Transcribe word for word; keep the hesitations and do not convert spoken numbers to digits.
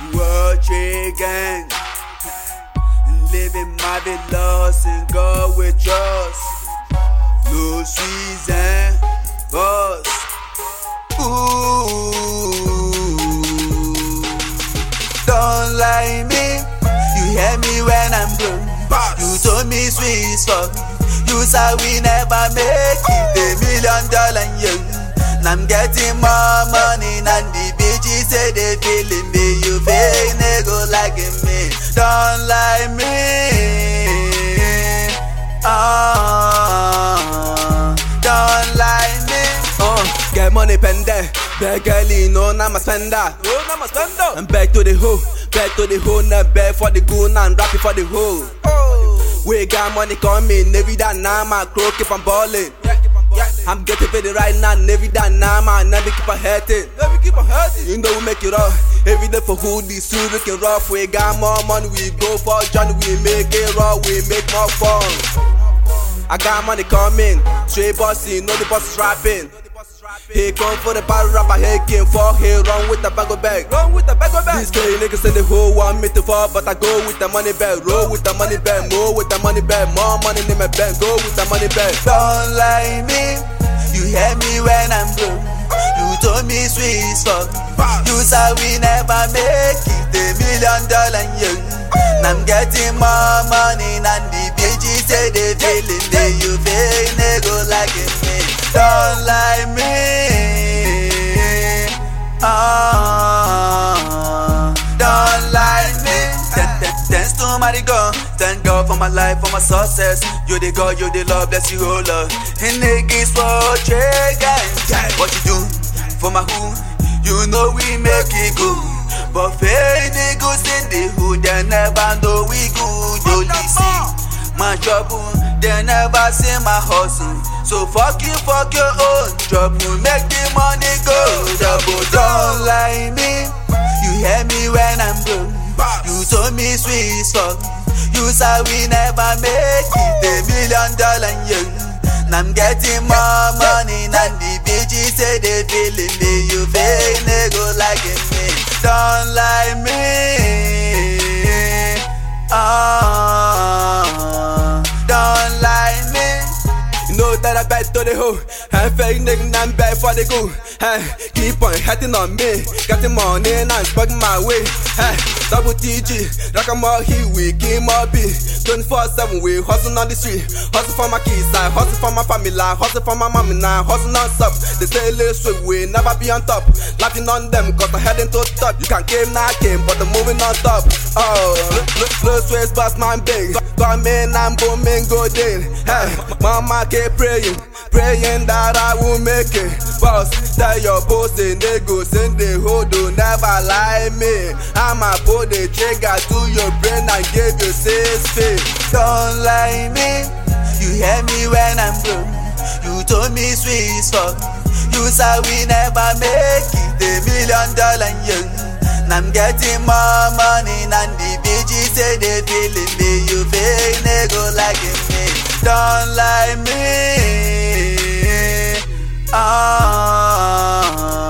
World Trade Gang, living my bit lost in God we trust. No season, boss. Ooh, don't lie me. You hear me when I'm broke. You told me sweet fuck. You said we never make it a million dollar young. Now I'm getting more money than the bitches say they feeling me. You fake nigga like me. Don't lie me. Oh, don't lie me. Uh, get money pende. Beg girlie, no, I'm a spender. No, I'm a spender. I'm back to the hoe. Back to the hoe, not bad for the goon and rap it for the hoe. Oh, We got money coming, every day now my crow keep on balling. yeah, yeah. I'm getting paid right now, every day now my never keep on hurting. Let me keep on hurting. You know we make it rough, every day for hoodies, so we can rough. We got more money, we go for John, we make it raw, we make more fun. I got money coming, straight bossy, know the boss is rapping. He come for the battle rapper, he came for he run with the bag of bag. Run with the bag of bag. These gay niggas in the whole want me to fall, but I go with the money bag. Roll with the money bag, more with the money bag, more money in my bank. Go with the money bag. Don't lie me. You hear me when I'm broke. You told me sweet fuck. You said we never make it a million dollar young. Now I'm getting more money than the bitches say they feeling me. You fake nigga like me. Don't lie me. Oh, don't lie me. Thanks to my God, thank God for my life, for my success. You the God, you the love, bless you, oh Lord. And niggas for trade gang. What you do for my hood? You know we make it good. But fake niggas in the hood, they never know we good. Only see my trouble, they never see my hustle. So fuck you, fuck your own trouble, make the money go double. Don't lie me. You hear me when I'm broke. You told me sweet fuck. You said we never make it a million dollar young. Now I'm getting more money than the bitches say they feeling me. You fake nigga like me. Don't lie me. Oh, don't lie me. You know that I bet to the hoe. I'm fake nigga, I'm bad for the go. Hey, keep on hating on me. Got the money and I'm bugging my way. Hey, double T G, like I'm all here, we game all B. twenty-four seven, we hustle on the street. Hustle for my kids, I hustle for my family, I hustle for my mommy, now hustle non-stop. They say let's swim, we never be on top. Laughing on them, cause I'm heading to the top. You can't game, not game, but I'm moving on top. Oh, low sweats, boss man big. Come in, I'm booming, go in. Hey, mama keep praying, praying that I will make it. Boss, tell your boss, they go send the hood, don't never lie me. I'ma put the trigger to your brain and give you six feet. Don't lie me. You hear me when I'm broke. You told me sweet fuck. You said we never make it a million dollar young. Now I'm getting more money than the bitches say they feeling me. You fake nigga like me. Don't lie me. Oh.